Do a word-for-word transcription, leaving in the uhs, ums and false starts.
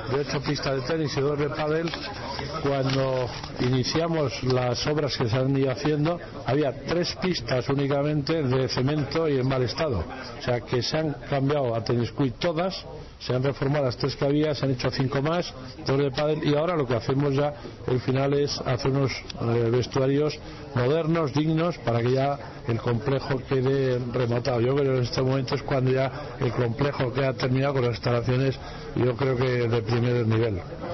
de ocho pistas de tenis y dos de pádel. Cuando iniciamos las obras que se han ido haciendo, había tres pistas únicamente de cemento y en mal estado. O sea que se han cambiado a Teniscui todas, se han reformado las tres que había, se han hecho cinco más, dos de pádel, y ahora lo que hacemos ya, el final es hacer unos eh, vestuarios modernos, dignos, para que ya el complejo quede rematado. Yo creo que en este momento es cuando ya el complejo queda terminado con las instalaciones, yo creo que de primer nivel.